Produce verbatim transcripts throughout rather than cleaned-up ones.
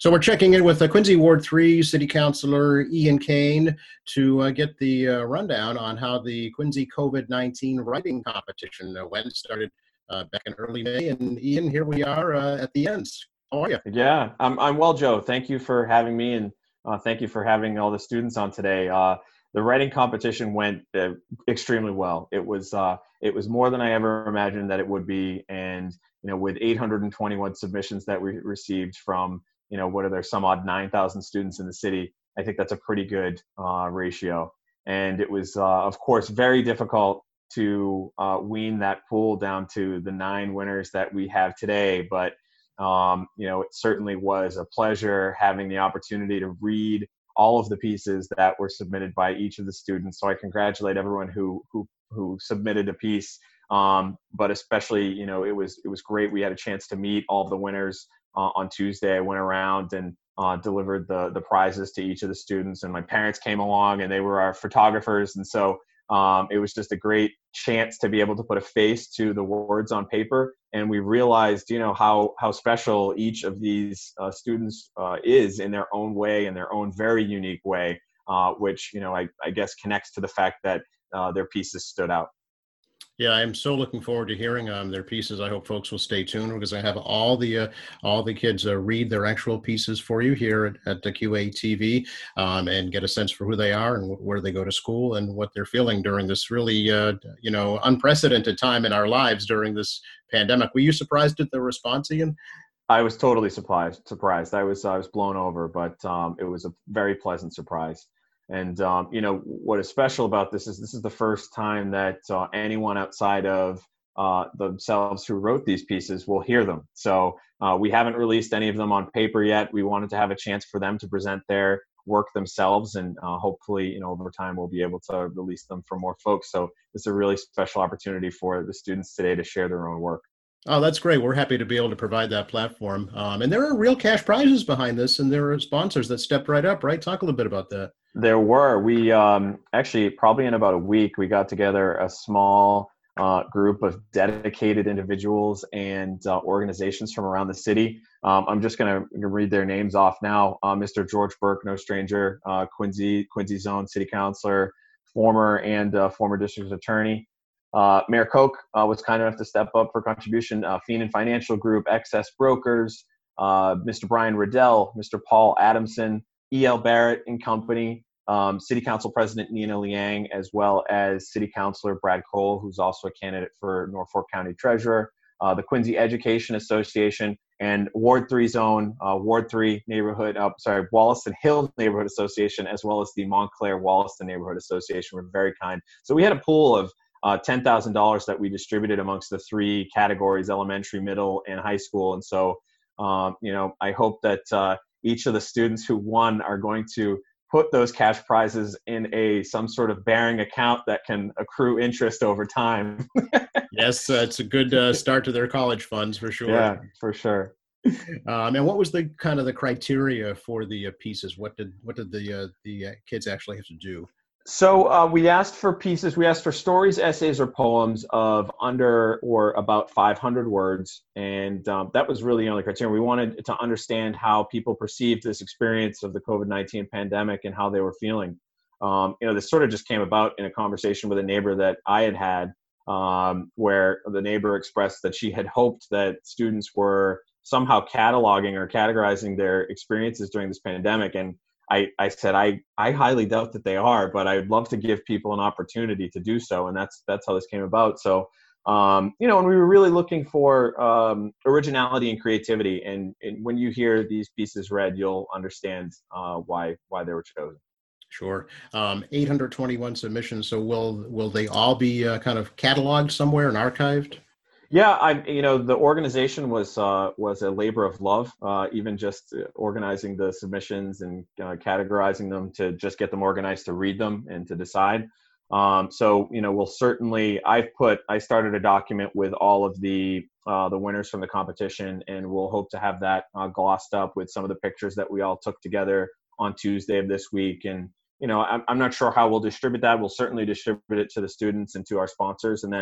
So we're checking in with uh, Quincy Ward three City Councilor Ian Kane to uh, get the uh, rundown on how the Quincy COVID nineteen writing competition uh, went. Started uh, back in early May. And Ian, here we are uh, at the end. How are you? Yeah, I'm, I'm well, Joe. Thank you for having me, and uh, thank you for having all the students on today. Uh, the writing competition went uh, extremely well. It was uh, it was more than I ever imagined that it would be, and you know, with eight hundred twenty-one submissions that we received from, you know, what are there, some odd nine thousand students in the city, I think that's a pretty good uh, ratio. And it was, uh, of course, very difficult to uh, wean that pool down to the nine winners that we have today, but Um, you know, it certainly was a pleasure having the opportunity to read all of the pieces that were submitted by each of the students. So I congratulate everyone who who who submitted a piece. Um, but especially, you know, it was it was great. We had a chance to meet all of the winners uh, on Tuesday. I went around and uh, delivered the the prizes to each of the students, and my parents came along, and they were our photographers, and so um, it was just a great chance to be able to put a face to the words on paper. And we realized, you know, how how special each of these uh, students uh, is in their own way, in their own very unique way, uh, which, you know, I, I guess connects to the fact that uh, their pieces stood out. Yeah, I'm so looking forward to hearing um, their pieces. I hope folks will stay tuned because I have all the uh, all the kids uh, read their actual pieces for you here at, at the Q A T V um, and get a sense for who they are and wh- where they go to school and what they're feeling during this really uh, you know unprecedented time in our lives during this pandemic. Were you surprised at the response, Ian? I was totally surprised. Surprised. I was I was blown over, but um, it was a very pleasant surprise. And um, you know, what is special about this is this is the first time that uh, anyone outside of uh, themselves who wrote these pieces will hear them. So uh, we haven't released any of them on paper yet. We wanted to have a chance for them to present their work themselves, and uh, hopefully, you know, over time we'll be able to release them for more folks. So it's a really special opportunity for the students today to share their own work. Oh, that's great. We're happy to be able to provide that platform. Um, and there are real cash prizes behind this, and there are sponsors that stepped right up, right? Talk a little bit about that. There were. We um, actually, probably in about a week, we got together a small uh, group of dedicated individuals and uh, organizations from around the city. Um, I'm just going to read their names off now. Uh, Mister George Burke, no stranger, uh, Quincy, Quincy Zone City Councilor, former and uh, former district attorney. Uh, Mayor Koch uh, was kind enough to step up for contribution. Uh, Feenan Financial Group, Excess Brokers, uh, Mister Brian Riddell, Mister Paul Adamson, E L Barrett and Company, um, City Council President Nina Liang, as well as City Councilor Brad Cole, who's also a candidate for Norfolk County Treasurer, uh, the Quincy Education Association, and Ward three Zone, uh, Ward three Neighborhood, uh, sorry, Wollaston Hills Neighborhood Association, as well as the Montclair Wollaston Neighborhood Association were very kind. So we had a pool of uh, ten thousand dollars that we distributed amongst the three categories, elementary, middle, and high school. And so, um, you know, I hope that uh, each of the students who won are going to put those cash prizes in a some sort of bearing account that can accrue interest over time. Yes, uh, it's a good uh, start to their college funds for sure. Yeah, for sure. Um, and what was the kind of the criteria for the uh, pieces? What did what did the uh, the uh, kids actually have to do? So uh, we asked for pieces, we asked for stories, essays, or poems of under or about five hundred words. And um, that was really the only criteria. We wanted to understand how people perceived this experience of the COVID nineteen pandemic and how they were feeling. Um, you know, this sort of just came about in a conversation with a neighbor that I had had, um, where the neighbor expressed that she had hoped that students were somehow cataloging or categorizing their experiences during this pandemic. And I, I said, I, I highly doubt that they are, but I would love to give people an opportunity to do so. And that's, that's how this came about. So, um, you know, and we were really looking for um, originality and creativity. And, and when you hear these pieces read, you'll understand uh, why, why they were chosen. Sure. Um, eight hundred twenty-one submissions. So will, will they all be uh, kind of cataloged somewhere and archived? Yeah, I you know the organization was uh, was a labor of love. Uh, even just organizing the submissions and uh, categorizing them to just get them organized to read them and to decide. Um, so you know we'll certainly. I've put I started a document with all of the uh, the winners from the competition, and we'll hope to have that uh, glossed up with some of the pictures that we all took together on Tuesday of this week. And you know I'm I'm not sure how we'll distribute that. We'll certainly distribute it to the students and to our sponsors, and then.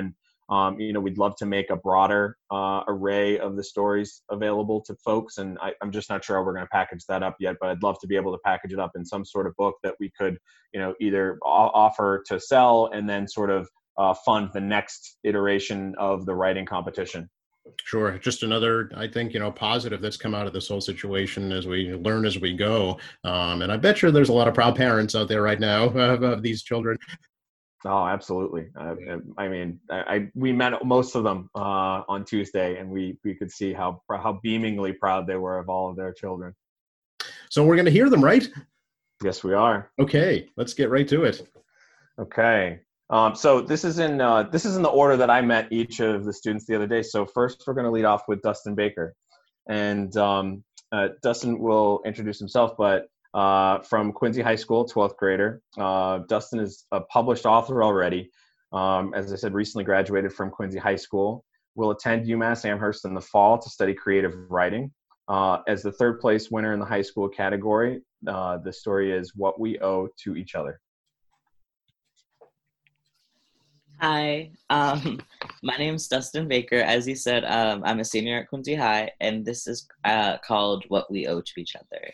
Um, you know, we'd love to make a broader uh, array of the stories available to folks. And I, I'm just not sure how we're going to package that up yet, but I'd love to be able to package it up in some sort of book that we could, you know, either o- offer to sell and then sort of uh, fund the next iteration of the writing competition. Sure. Just another, I think, you know, positive that's come out of this whole situation as we learn as we go. Um, and I bet you there's a lot of proud parents out there right now of, of these children. Oh, absolutely. Uh, I mean, I, I we met most of them uh, on Tuesday, and we we could see how how beamingly proud they were of all of their children. So we're going to hear them, right? Yes, we are. Okay, let's get right to it. Okay. Um, so this is in uh, this is in the order that I met each of the students the other day. So first, we're going to lead off with Dustin Baker, and um, uh, Dustin will introduce himself. But uh, from Quincy High School, twelfth grader, uh, Dustin is a published author already. Um, as I said, recently graduated from Quincy High School. Will attend UMass Amherst in the fall to study creative writing. Uh, as the third place winner in the high school category, uh, the story is What We Owe to Each Other. Hi, um, my name's Dustin Baker. As you said, um, I'm a senior at Quincy High, and this is uh, called What We Owe to Each Other.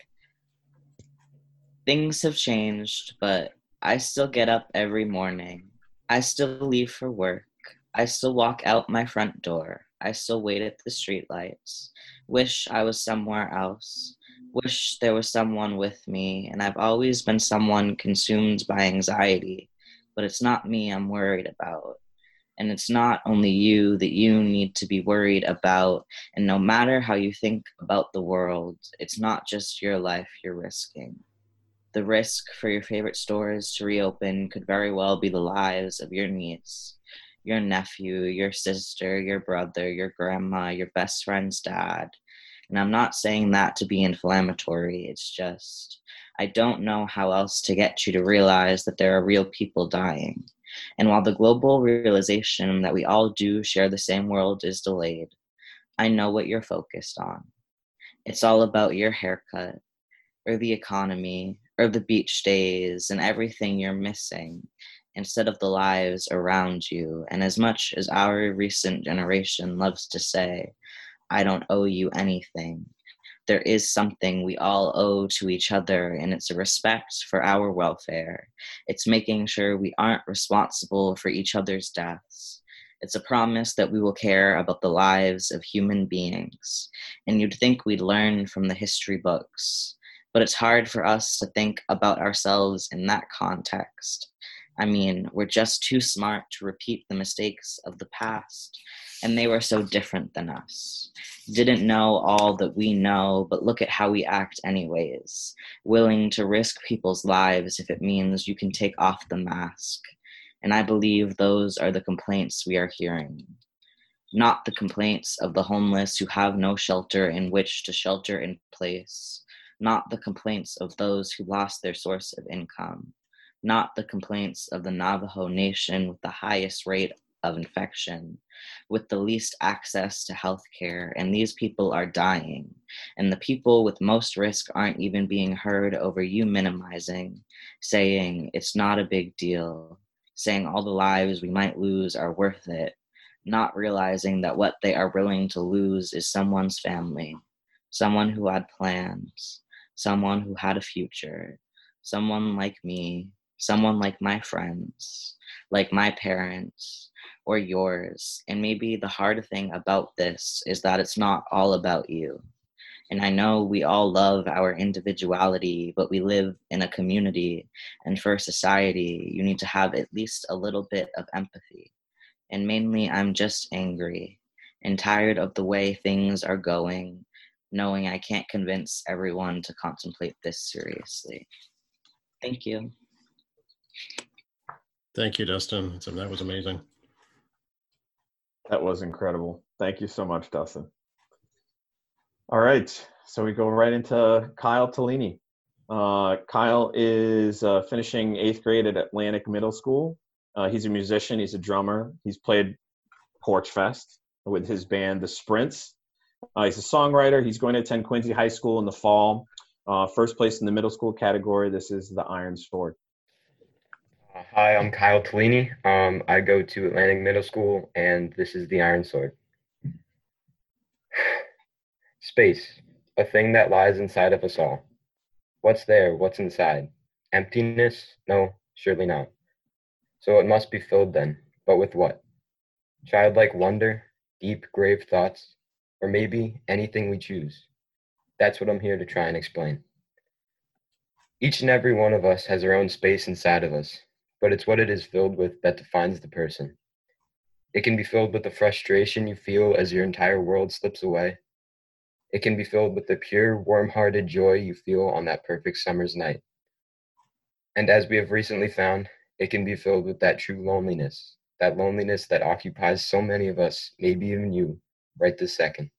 Things have changed, but I still get up every morning. I still leave for work. I still walk out my front door. I still wait at the streetlights. Wish I was somewhere else. Wish there was someone with me, and I've always been someone consumed by anxiety. But it's not me I'm worried about. And it's not only you that you need to be worried about. And no matter how you think about the world, it's not just your life you're risking. The risk for your favorite stores to reopen could very well be the lives of your niece, your nephew, your sister, your brother, your grandma, your best friend's dad. And I'm not saying that to be inflammatory. It's just, I don't know how else to get you to realize that there are real people dying. And while the global realization that we all do share the same world is delayed, I know what you're focused on. It's all about your haircut, or the economy, or the beach days, and everything you're missing, instead of the lives around you. And as much as our recent generation loves to say, I don't owe you anything, there is something we all owe to each other, and it's a respect for our welfare. It's making sure we aren't responsible for each other's deaths. It's a promise that we will care about the lives of human beings. And you'd think we'd learn from the history books, but it's hard for us to think about ourselves in that context. I mean, we're just too smart to repeat the mistakes of the past, and they were so different than us. Didn't know all that we know, but look at how we act anyways, willing to risk people's lives if it means you can take off the mask. And I believe those are the complaints we are hearing. Not the complaints of the homeless who have no shelter in which to shelter in place. Not the complaints of those who lost their source of income. Not the complaints of the Navajo Nation with the highest rate of infection, with the least access to health care, and these people are dying. And the people with most risk aren't even being heard over you minimizing, saying it's not a big deal, saying all the lives we might lose are worth it, not realizing that what they are willing to lose is someone's family, someone who had plans, someone who had a future, someone like me, someone like my friends, like my parents, or yours. And maybe the hard thing about this is that it's not all about you. And I know we all love our individuality, but we live in a community, and for society, you need to have at least a little bit of empathy. And mainly, I'm just angry and tired of the way things are going, knowing I can't convince everyone to contemplate this seriously. Thank you. Thank you, Dustin. So that was amazing. That was incredible. Thank you so much, Dustin. All right, so we go right into Kyle Tellini. Uh, Kyle is uh, finishing eighth grade at Atlantic Middle School. Uh, he's a musician, he's a drummer. He's played Porch Fest with his band, The Sprints. Uh, he's a songwriter. He's going to attend Quincy High School in the fall. Uh, first place in the middle school category. This is the Iron Sword. Uh, Hi, I'm Kyle Tellini. Um, I go to Atlantic Middle School, and this is the Iron Sword. Space, a thing that lies inside of us all. What's there? What's inside? Emptiness? No, surely not. So it must be filled then, but with what? Childlike wonder, deep, grave thoughts, or maybe anything we choose. That's what I'm here to try and explain. Each and every one of us has our own space inside of us, but it's what it is filled with that defines the person. It can be filled with the frustration you feel as your entire world slips away. It can be filled with the pure, warm-hearted joy you feel on that perfect summer's night. And as we have recently found, it can be filled with that true loneliness, that loneliness that occupies so many of us, maybe even you, right this second.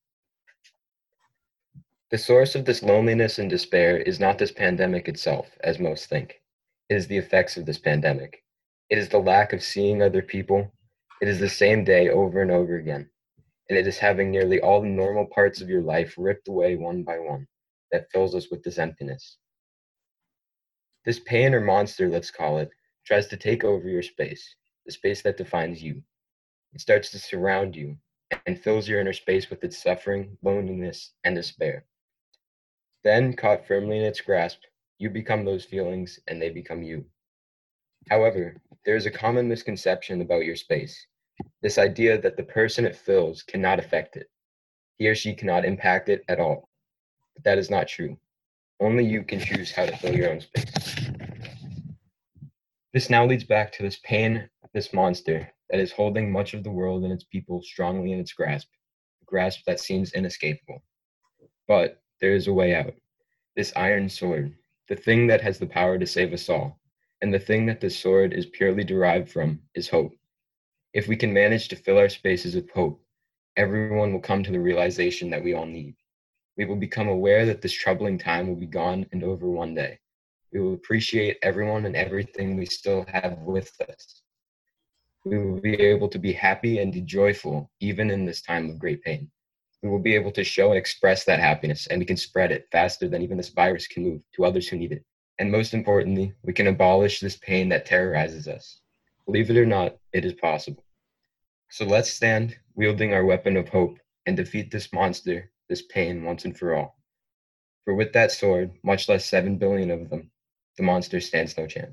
The source of this loneliness and despair is not this pandemic itself, as most think. It is the effects of this pandemic. It is the lack of seeing other people. It is the same day over and over again. And it is having nearly all the normal parts of your life ripped away one by one that fills us with this emptiness. This pain or monster, let's call it, tries to take over your space, the space that defines you. It starts to surround you and fills your inner space with its suffering, loneliness, and despair. Then, caught firmly in its grasp, you become those feelings and they become you. However, there is a common misconception about your space. This idea that the person it fills cannot affect it. He or she cannot impact it at all. But that is not true. Only you can choose how to fill your own space. This now leads back to this pain, this monster that is holding much of the world and its people strongly in its grasp, a grasp that seems inescapable. But there is a way out. This iron sword, the thing that has the power to save us all, and the thing that this sword is purely derived from, is hope. If we can manage to fill our spaces with hope, everyone will come to the realization that we all need. We will become aware that this troubling time will be gone and over one day. We will appreciate everyone and everything we still have with us. We will be able to be happy and joyful even in this time of great pain. We will be able to show and express that happiness, and we can spread it faster than even this virus can move to others who need it. And most importantly, we can abolish this pain that terrorizes us. Believe it or not, it is possible. So let's stand wielding our weapon of hope and defeat this monster, this pain, once and for all. For with that sword, much less seven billion of them, the monster stands no chance.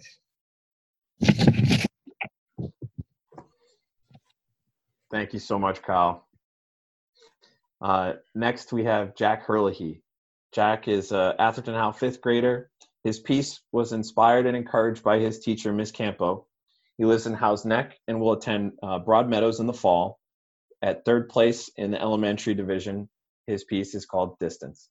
Thank you so much, Kyle. Uh, next, we have Jack Herlihy. Jack is an Atherton Howe fifth grader. His piece was inspired and encouraged by his teacher, Miss Campo. He lives in Howe's Neck and will attend uh, Broad Meadows in the fall. At third place in the elementary division, his piece is called Distance.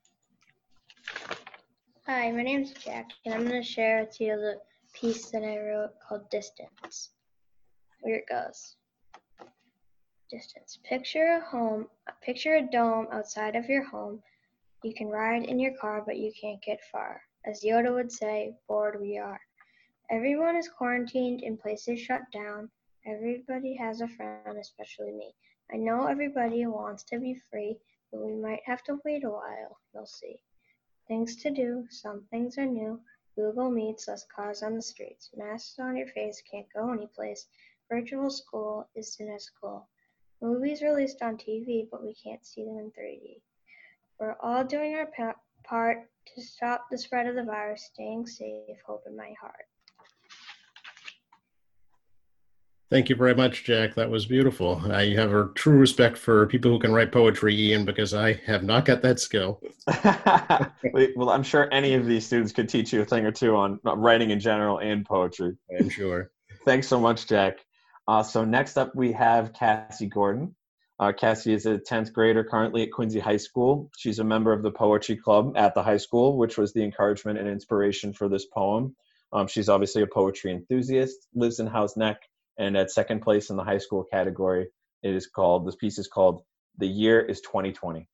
Hi, my name is Jack, and I'm going to share with you the piece that I wrote called Distance. Here it goes. Distance. Picture a home, picture a dome outside of your home. You can ride in your car, but you can't get far. As Yoda would say, bored we are. Everyone is quarantined and places shut down. Everybody has a friend, especially me. I know everybody wants to be free, but we might have to wait a while. You'll see. Things to do, some things are new. Google Meets, less cars on the streets. Masks on your face, can't go anyplace. Virtual school isn't as cool. Movies released on T V, but we can't see them in three D. We're all doing our pa- part to stop the spread of the virus, staying safe, hope in my heart. Thank you very much, Jack. That was beautiful. I have a true respect for people who can write poetry, Ian, because I have not got that skill. Well, I'm sure any of these students could teach you a thing or two on writing in general and poetry. I'm sure. Thanks so much, Jack. Uh, so next up, we have Cassie Gordon. Uh, Cassie is a tenth grader currently at Quincy High School. She's a member of the poetry club at the high school, which was the encouragement and inspiration for this poem. Um, she's obviously a poetry enthusiast, lives in Howe's Neck, and at second place in the high school category. It is called, this piece is called The Year is twenty twenty.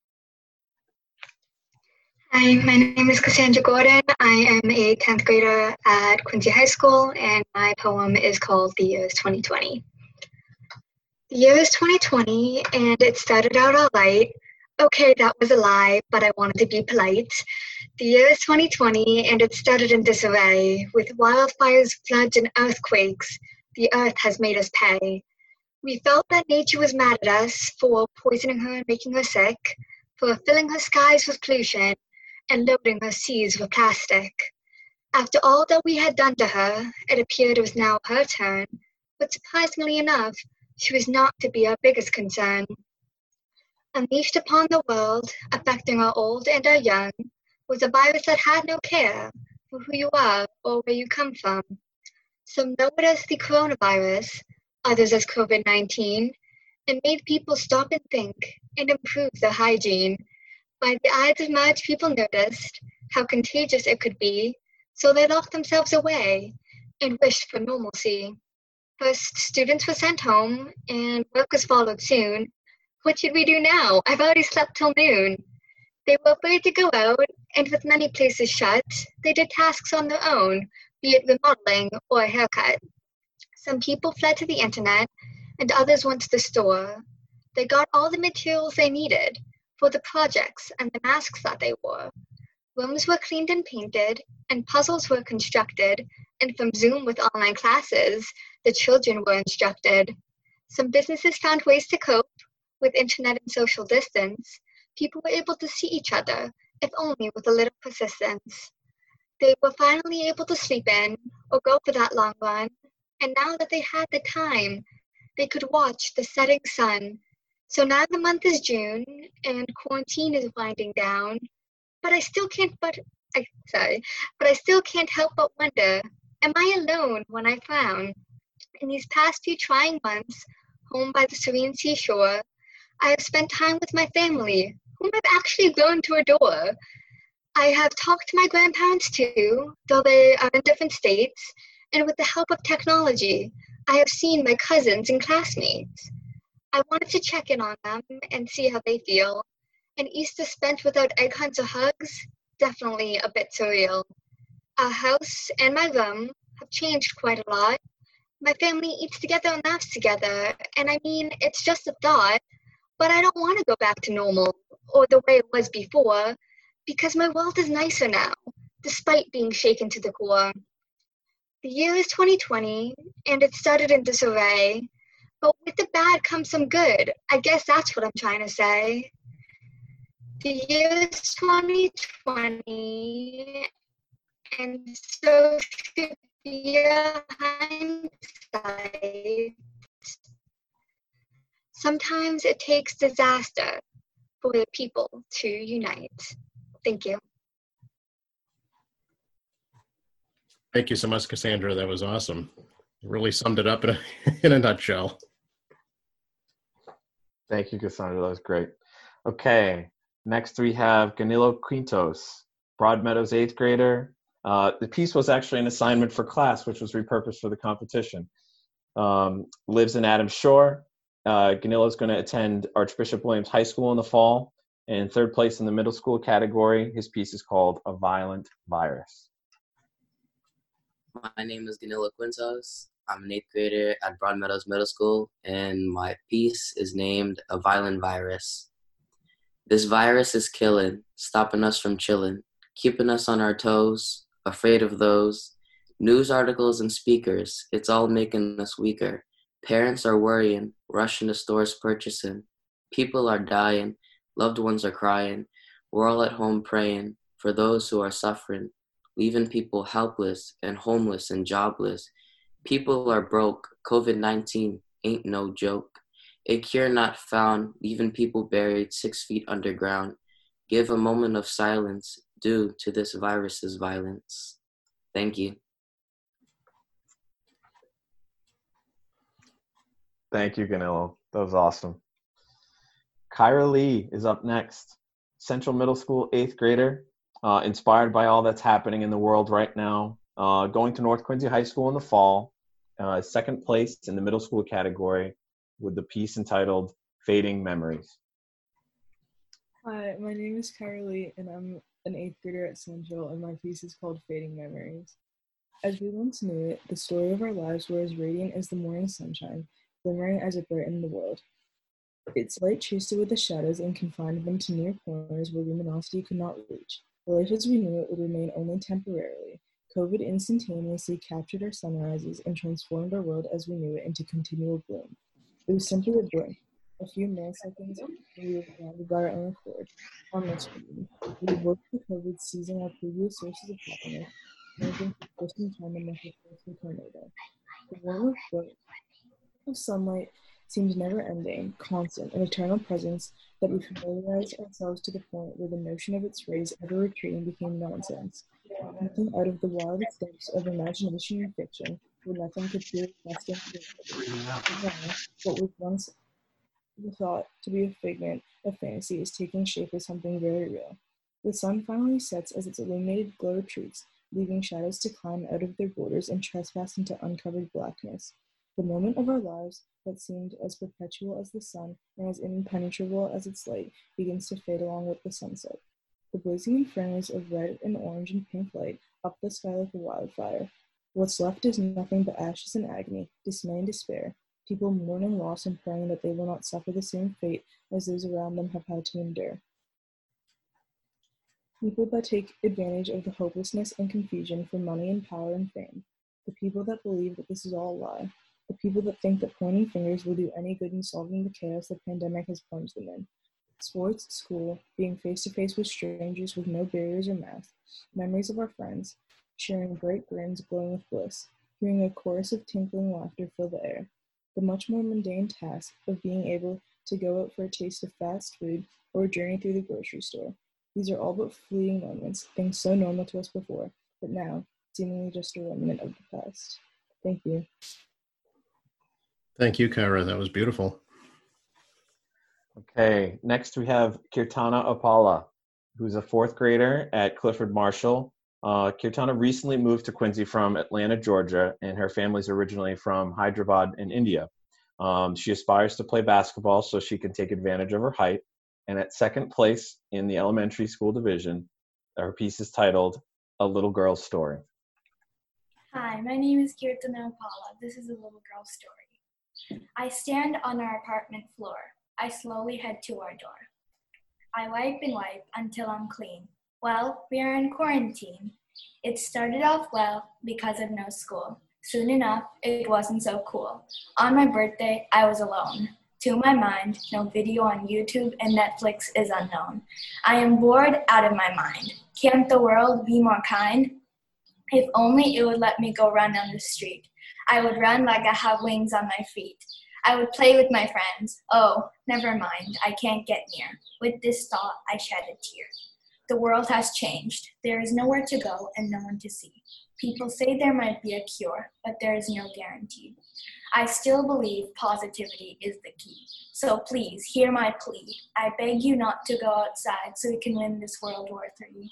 Hi, my name is Cassandra Gordon. I am a tenth grader at Quincy High School, and my poem is called The Year is twenty twenty. The year is twenty twenty, and it started out all right. Okay, that was a lie, but I wanted to be polite. The year is twenty twenty, and it started in disarray. With wildfires, floods, and earthquakes, the earth has made us pay. We felt that nature was mad at us for poisoning her and making her sick, for filling her skies with pollution and loading her seas with plastic. After all that we had done to her, it appeared it was now her turn, but surprisingly enough, she was not to be our biggest concern. Unleashed upon the world, affecting our old and our young, was a virus that had no care for who you are or where you come from. Some know it as the coronavirus, others as COVID nineteen, and made people stop and think and improve their hygiene. By the eyes of March, people noticed how contagious it could be, so they locked themselves away and wished for normalcy. First, students were sent home, and workers followed soon. What should we do now? I've already slept till noon. They were afraid to go out, and with many places shut, they did tasks on their own, be it remodeling or a haircut. Some people fled to the internet, and others went to the store. They got all the materials they needed for the projects and the masks that they wore. Rooms were cleaned and painted, and puzzles were constructed, and from Zoom with online classes, the children were instructed. Some businesses found ways to cope with internet and social distance. People were able to see each other, if only with a little persistence. They were finally able to sleep in or go for that long run, and now that they had the time, they could watch the setting sun. So now the month is June, and quarantine is winding down, but I still can't but, I, sorry, but I still can't help but wonder, am I alone when I frown? In these past few trying months, home by the serene seashore, I have spent time with my family, whom I've actually grown to adore. I have talked to my grandparents too, though they are in different states, and with the help of technology, I have seen my cousins and classmates. I wanted to check in on them and see how they feel. An Easter spent without egg hunts or hugs, definitely a bit surreal. Our house and my room have changed quite a lot. My family eats together and laughs together, and I mean, it's just a thought, but I don't want to go back to normal, or the way it was before, because my world is nicer now, despite being shaken to the core. The year is twenty twenty, and it started in disarray, but with the bad comes some good. I guess that's what I'm trying to say. The year is twenty twenty, and so should be a hindsight. Sometimes it takes disaster for the people to unite. Thank you. Thank you so much, Cassandra. That was awesome. You really summed it up in a, in a nutshell. Thank you, Cassandra. That was great. Okay, next we have Ganilo Quintos, Broadmeadows eighth grader. Uh, the piece was actually an assignment for class, which was repurposed for the competition. Um, lives in Adams Shore. Uh, Ganilo is going to attend Archbishop Williams High School in the fall. And third place in the middle school category. His piece is called A Violent Virus. My name is Ganilo Quintos. I'm an eighth grader at Broadmeadows Middle School, and my piece is named A Violent Virus. This virus is killing, stopping us from chilling, keeping us on our toes, afraid of those. News articles and speakers, it's all making us weaker. Parents are worrying, rushing to stores purchasing. People are dying, loved ones are crying. We're all at home praying for those who are suffering, leaving people helpless and homeless and jobless. People are broke. COVID nineteen ain't no joke. A cure not found, leaving people buried six feet underground. Give a moment of silence due to this virus's violence. Thank you. Thank you, Ganilo. That was awesome. Kyra Lee is up next. Central Middle School eighth grader, uh, inspired by all that's happening in the world right now. Uh, going to North Quincy High School in the fall, uh, second place in the middle school category with the piece entitled Fading Memories. Hi, my name is Kyra Lee, and I'm an eighth grader at Central, and my piece is called Fading Memories. As we once knew it, the story of our lives were as radiant as the morning sunshine, glimmering as it brightened the world. Its light chased away the shadows and confined them to near corners where luminosity could not reach. The life as we knew it would remain only temporarily. COVID instantaneously captured our sunrises and transformed our world as we knew it into continual bloom. It was simply a blink, a few milliseconds, and we were surrounded by our own accord. On this screen, we worked for COVID, seizing our previous sources of happiness, managing for just in time and the first tornado. The warm of of sunlight seemed never-ending, constant, an eternal presence that we familiarized ourselves to the point where the notion of its rays ever retreating became nonsense. Nothing out of the wildest depths of imagination and fiction, where nothing could truly test into reality. What was once thought to be a figment of fantasy is taking shape as something very real. The sun finally sets as its illuminated glow retreats, leaving shadows to climb out of their borders and trespass into uncovered blackness. The moment of our lives that seemed as perpetual as the sun and as impenetrable as its light begins to fade along with the sunset. The blazing infernos of red and orange and pink light up the sky like a wildfire. What's left is nothing but ashes and agony, dismay and despair. People mourning loss and praying that they will not suffer the same fate as those around them have had to endure. People that take advantage of the hopelessness and confusion for money and power and fame. The people that believe that this is all a lie. The people that think that pointing fingers will do any good in solving the chaos the pandemic has plunged them in. Sports, school, being face-to-face with strangers with no barriers or masks, memories of our friends, sharing bright grins glowing with bliss, hearing a chorus of tinkling laughter fill the air. The much more mundane task of being able to go out for a taste of fast food or a journey through the grocery store. These are all but fleeting moments, things so normal to us before, but now seemingly just a remnant of the past. Thank you. Thank you, Kara. That was beautiful. Okay, next we have Kirtana Apala, who's a fourth grader at Clifford Marshall. Uh, Kirtana recently moved to Quincy from Atlanta, Georgia, and her family's originally from Hyderabad in India. Um, she aspires to play basketball so she can take advantage of her height. And at second place in the elementary school division, her piece is titled A Little Girl's Story. Hi, my name is Kirtana Apala. This is a little girl's story. I stand on our apartment floor. I slowly head to our door. I wipe and wipe until I'm clean. Well, we are in quarantine. It started off well because of no school. Soon enough, it wasn't so cool. On my birthday, I was alone. To my mind, no video on YouTube and Netflix is unknown. I am bored out of my mind. Can't the world be more kind? If only it would let me go run on the street. I would run like I have wings on my feet. I would play with my friends. Oh, never mind, I can't get near. With this thought, I shed a tear. The world has changed. There is nowhere to go and no one to see. People say there might be a cure, but there is no guarantee. I still believe positivity is the key. So please, hear my plea. I beg you not to go outside so we can win this World War Three.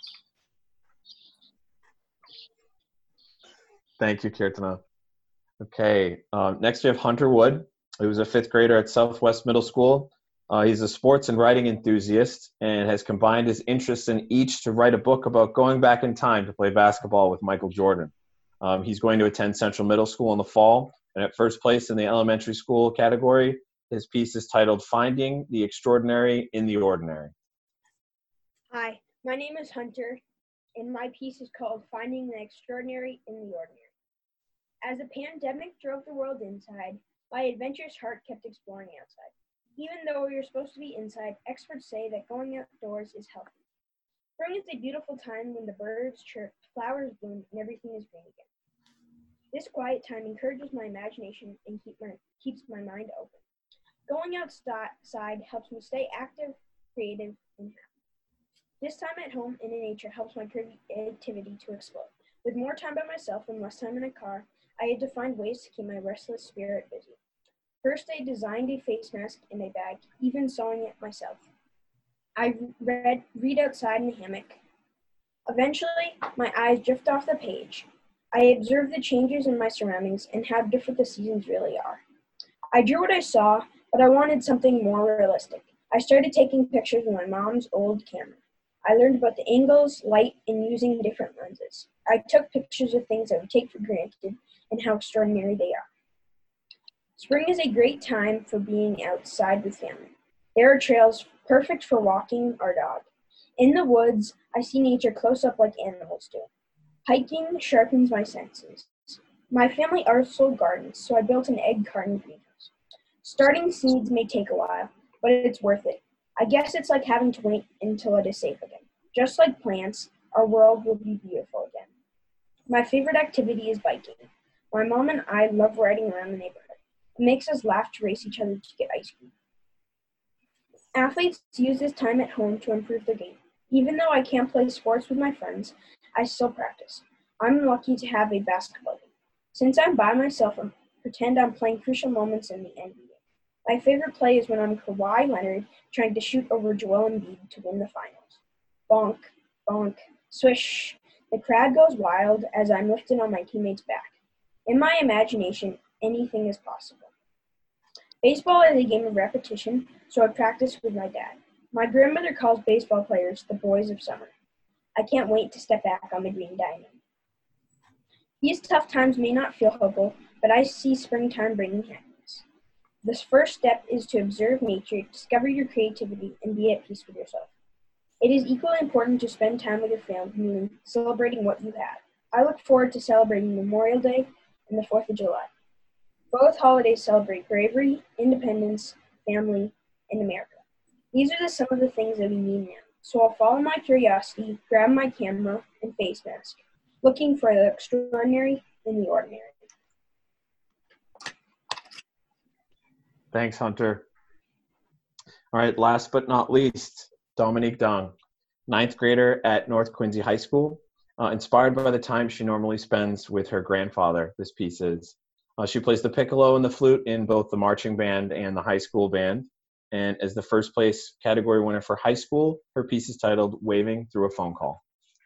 Thank you, Kirtana. Okay, uh, next we have Hunter Wood, who's a fifth grader at Southwest Middle School. Uh, he's a sports and writing enthusiast and has combined his interests in each to write a book about going back in time to play basketball with Michael Jordan. Um, he's going to attend Central Middle School in the fall, and at first place in the elementary school category, his piece is titled Finding the Extraordinary in the Ordinary. Hi, my name is Hunter, and my piece is called Finding the Extraordinary in the Ordinary. As the pandemic drove the world inside, my adventurous heart kept exploring outside. Even though we are supposed to be inside, experts say that going outdoors is healthy. Spring is a beautiful time when the birds chirp, flowers bloom, and everything is green again. This quiet time encourages my imagination and keep my, keeps my mind open. Going outside helps me stay active, creative, and happy. This time at home and in nature helps my creativity to explode. With more time by myself and less time in a car, I had to find ways to keep my restless spirit busy. First, I designed a face mask and a bag, even sewing it myself. I read, read outside in a hammock. Eventually, my eyes drift off the page. I observe the changes in my surroundings and how different the seasons really are. I drew what I saw, but I wanted something more realistic. I started taking pictures with my mom's old camera. I learned about the angles, light, and using different lenses. I took pictures of things I would take for granted and how extraordinary they are. Spring is a great time for being outside with family. There are trails perfect for walking our dog. In the woods, I see nature close up like animals do. Hiking sharpens my senses. My family also gardens, so I built an egg carton greenhouse. Starting seeds may take a while, but it's worth it. I guess it's like having to wait until it is safe again. Just like plants, our world will be beautiful again. My favorite activity is biking. My mom and I love riding around the neighborhood. It makes us laugh to race each other to get ice cream. Athletes use this time at home to improve their game. Even though I can't play sports with my friends, I still practice. I'm lucky to have a basketball game. Since I'm by myself, I pretend I'm playing crucial moments in the N B A. My favorite play is when I'm Kawhi Leonard trying to shoot over Joel Embiid to win the finals. Bonk, bonk, swish. The crowd goes wild as I'm lifted on my teammate's back. In my imagination, anything is possible. Baseball is a game of repetition, so I practice with my dad. My grandmother calls baseball players the boys of summer. I can't wait to step back on the green diamond. These tough times may not feel hopeful, but I see springtime bringing happiness. The first step is to observe nature, discover your creativity, and be at peace with yourself. It is equally important to spend time with your family, celebrating what you have. I look forward to celebrating Memorial Day and the fourth of July. Both holidays celebrate bravery, independence, family, and America. These are the, some of the things that we need now. So I'll follow my curiosity, grab my camera and face mask, looking for the extraordinary in the ordinary. Thanks, Hunter. All right, last but not least, Dominique Dong, ninth grader at North Quincy High School. Uh, inspired by the time she normally spends with her grandfather, this piece is. Uh, she plays the piccolo and the flute in both the marching band and the high school band. And as the first place category winner for high school, her piece is titled Waving Through a Phone Call.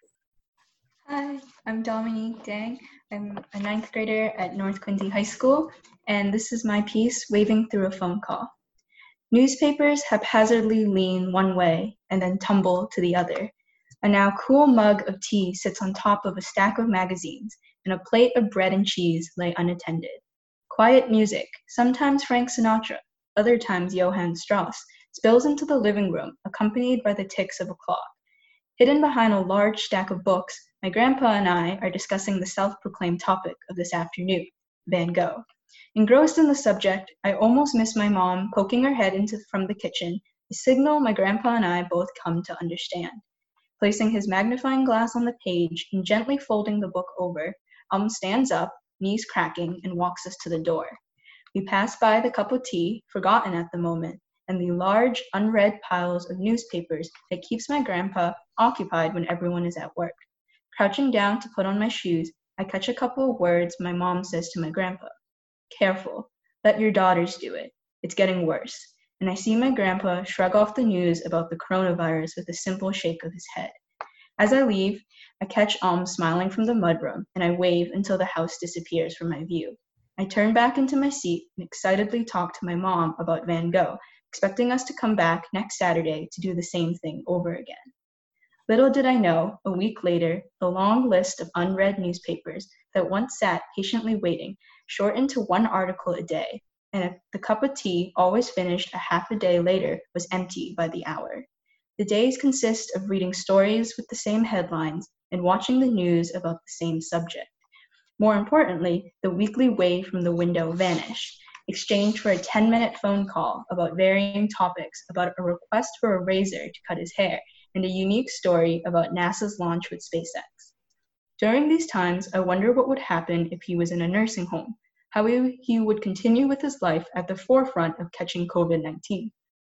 Hi, I'm Dominique Dang. I'm a ninth grader at North Quincy High School, and this is my piece, Waving Through a Phone Call. Newspapers haphazardly lean one way and then tumble to the other. A now cool mug of tea sits on top of a stack of magazines, and a plate of bread and cheese lay unattended. Quiet music, sometimes Frank Sinatra, other times Johann Strauss, spills into the living room, accompanied by the ticks of a clock. Hidden behind a large stack of books, my grandpa and I are discussing the self-proclaimed topic of this afternoon, Van Gogh. Engrossed in the subject, I almost miss my mom poking her head into from the kitchen, a signal my grandpa and I both come to understand. Placing his magnifying glass on the page and gently folding the book over, Um stands up, knees cracking, and walks us to the door. We pass by the cup of tea, forgotten at the moment, and the large, unread piles of newspapers that keeps my grandpa occupied when everyone is at work. Crouching down to put on my shoes, I catch a couple of words my mom says to my grandpa. Careful, let your daughters do it. It's getting worse. And I see my grandpa shrug off the news about the coronavirus with a simple shake of his head. As I leave, I catch Om smiling from the mudroom, and I wave until the house disappears from my view. I turn back into my seat and excitedly talk to my mom about Van Gogh, expecting us to come back next Saturday to do the same thing over again. Little did I know, a week later, the long list of unread newspapers that once sat patiently waiting shortened to one article a day, and the cup of tea, always finished a half a day later, was empty by the hour. The days consist of reading stories with the same headlines and watching the news about the same subject. More importantly, the weekly wave from the window vanished, exchanged for a ten-minute phone call about varying topics, about a request for a razor to cut his hair, and a unique story about NASA's launch with SpaceX. During these times, I wonder what would happen if he was in a nursing home, how he would continue with his life at the forefront of catching covid nineteen.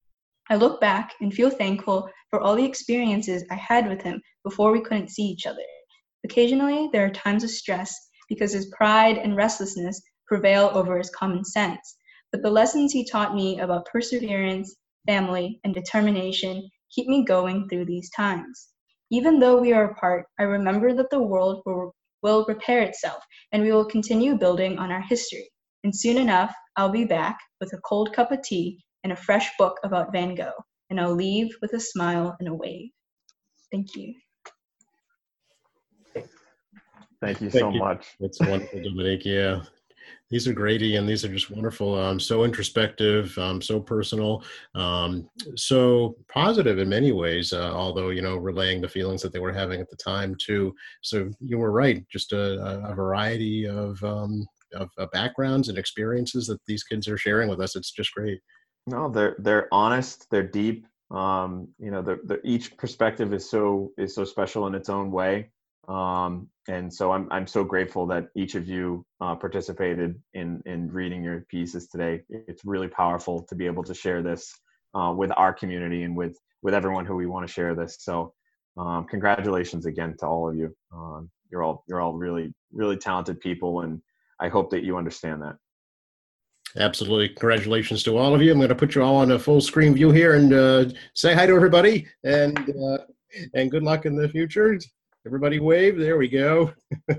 I look back and feel thankful for all the experiences I had with him before we couldn't see each other. Occasionally, there are times of stress because his pride and restlessness prevail over his common sense, but the lessons he taught me about perseverance, family, and determination keep me going through these times. Even though we are apart, I remember that the world will, will repair itself, and we will continue building on our history. And soon enough, I'll be back with a cold cup of tea and a fresh book about Van Gogh, and I'll leave with a smile and a wave. Thank you. Thank you Thank so you. much. It's wonderful, Dominique. Yeah. These are great, Ian. These are just wonderful. Um, so introspective, um, so personal, um, so positive in many ways. Uh, although you know, relaying the feelings that they were having at the time too. So you were right. Just a, a a variety of, um, of of backgrounds and experiences that these kids are sharing with us. It's just great. No, they're they're honest. They're deep. Um, you know, the, the each perspective is so is so special in its own way. Um, and so I'm I'm so grateful that each of you uh, participated in in reading your pieces today. It's really powerful to be able to share this uh, with our community and with with everyone who we want to share this. So um, congratulations again to all of you. Um, you're all you're all really really talented people, and I hope that you understand that. Absolutely. Congratulations to all of you. I'm going to put you all on a full screen view here and uh, say hi to everybody, and uh, and good luck in the future. Everybody wave. There we go.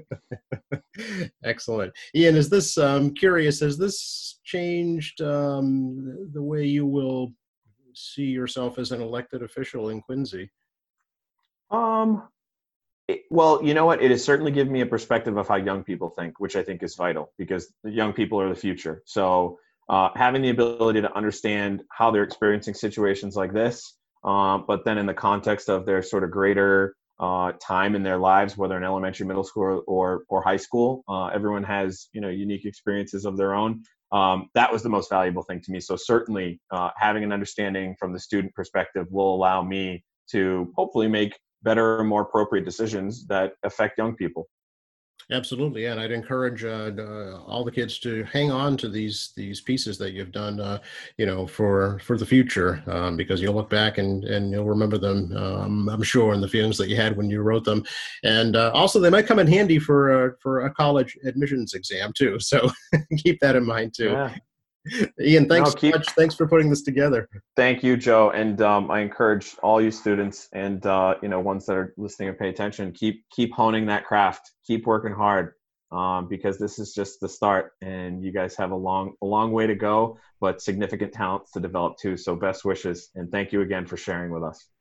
Excellent. Ian, is this, um, curious, has this changed um, the way you will see yourself as an elected official in Quincy? Um, it- well, you know what? It has certainly given me a perspective of how young people think, which I think is vital because the young people are the future. So uh, having the ability to understand how they're experiencing situations like this, uh, but then in the context of their sort of greater uh, time in their lives, whether in elementary, middle school, or or high school, uh, everyone has you know unique experiences of their own. Um, that was the most valuable thing to me. So certainly uh, having an understanding from the student perspective will allow me to hopefully make better and more appropriate decisions that affect young people. Absolutely, and I'd encourage uh, uh, all the kids to hang on to these these pieces that you've done, uh, you know, for for the future, um, because you'll look back and and you'll remember them. Um, I'm sure, and the feelings that you had when you wrote them, and uh, also they might come in handy for uh, for a college admissions exam too. So keep that in mind too. Yeah. Ian, thanks No, keep- so much. Thanks for putting this together. Thank you, Joe. And um, I encourage all you students and uh, you know ones that are listening and pay attention. Keep keep honing that craft. Keep working hard um, because this is just the start, and you guys have a long a long way to go, but significant talents to develop too. So best wishes, and thank you again for sharing with us.